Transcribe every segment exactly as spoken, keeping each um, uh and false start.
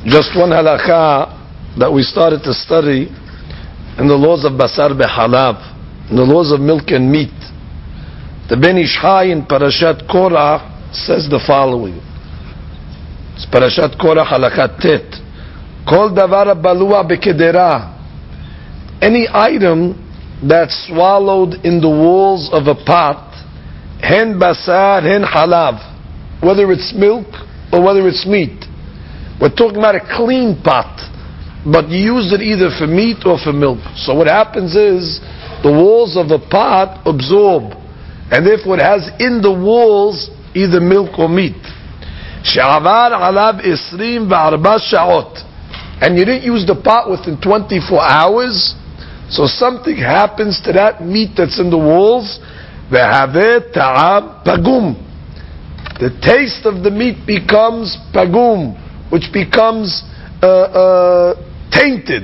Just one halakha that we started to study in the laws of basar behalav, in the laws of milk and meat. The Ben Ish Chai in Parashat Korah says the following. It's Parashat Korah halakha tet. Kol davar balua bekedera. Any item that's swallowed in the walls of a pot, hen basar, hen halav, whether it's milk or whether it's meat. We're talking about a clean pot, but you use it either for meat or for milk. So what happens is the walls of a pot absorb, and therefore it has in the walls either milk or meat. She'avar alav isrim v'arba sha'ot, and you didn't use the pot within twenty-four hours, so something happens to that meat that's in the walls. Ve'haveh ta'am pagum. The taste of the meat becomes pagum, which becomes uh, uh, tainted.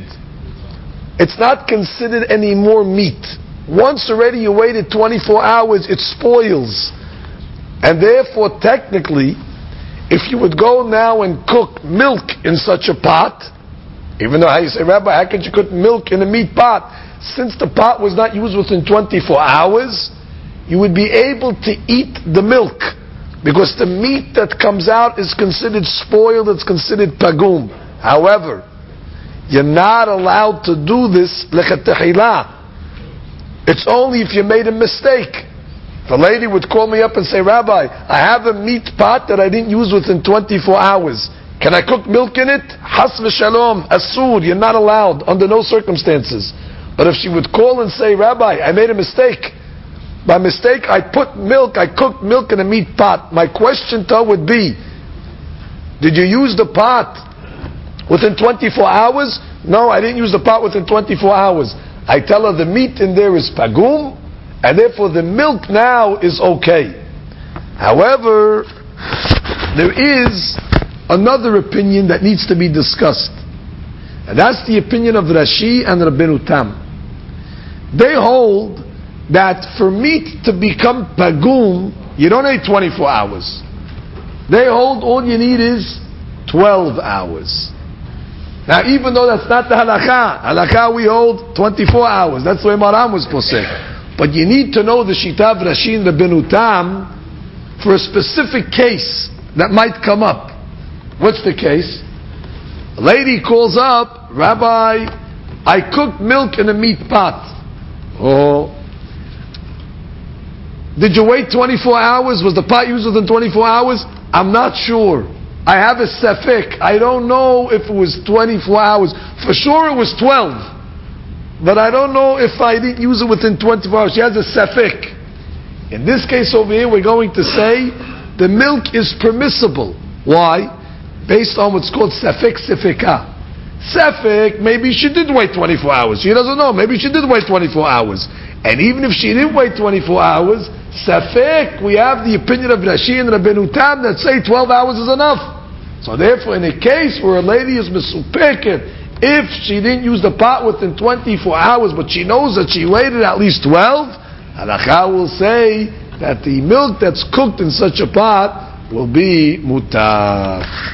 It's not considered any more meat. Once already you waited twenty-four hours, it spoils. And therefore, technically, if you would go now and cook milk in such a pot, even though how you say, Rabbi, how could you cook milk in a meat pot? Since the pot was not used within twenty-four hours, you would be able to eat the milk, because the meat that comes out is considered spoiled, it's considered pagum. However, you're not allowed to do this lechatechila. It's only if you made a mistake. If a lady would call me up and say, Rabbi, I have a meat pot that I didn't use within twenty-four hours. Can I cook milk in it? Has v'shalom, asur, you're not allowed, under no circumstances. But if she would call and say, Rabbi, I made a mistake. By mistake, I put milk, I cooked milk in a meat pot. My question to her would be, did you use the pot within twenty-four hours? No, I didn't use the pot within twenty-four hours. I tell her the meat in there is pagum, and therefore the milk now is okay. However, there is another opinion that needs to be discussed. And that's the opinion of Rashi and Rabbeinu Tam. They hold that for meat to become pagum, you don't need twenty-four hours. They hold all you need is twelve hours. Now, even though that's not the halakha, halakha we hold twenty-four hours. That's the way Maram was supposed to say. But you need to know the Shita of Rashi and the Rabbeinu Tam for a specific case that might come up. What's the case? A lady calls up, Rabbi, I cooked milk in a meat pot. Oh. Did you wait twenty-four hours? Was the pot used within twenty-four hours? I'm not sure. I have a safek. I don't know if it was twenty-four hours. For sure it was twelve. But I don't know if I didn't use it within twenty-four hours. She has a safek. In this case over here, we're going to say the milk is permissible. Why? Based on what's called safek sefeka. Safek, maybe she did wait twenty-four hours. She doesn't know. Maybe she did wait twenty-four hours. And even if she didn't wait twenty-four hours, safek, we have the opinion of Rashi and Rabbeinu Tam that say twelve hours is enough. So therefore, in a case where a lady is mesupeket, if she didn't use the pot within twenty-four hours, but she knows that she waited at least twelve, halakha will say that the milk that's cooked in such a pot will be mutar.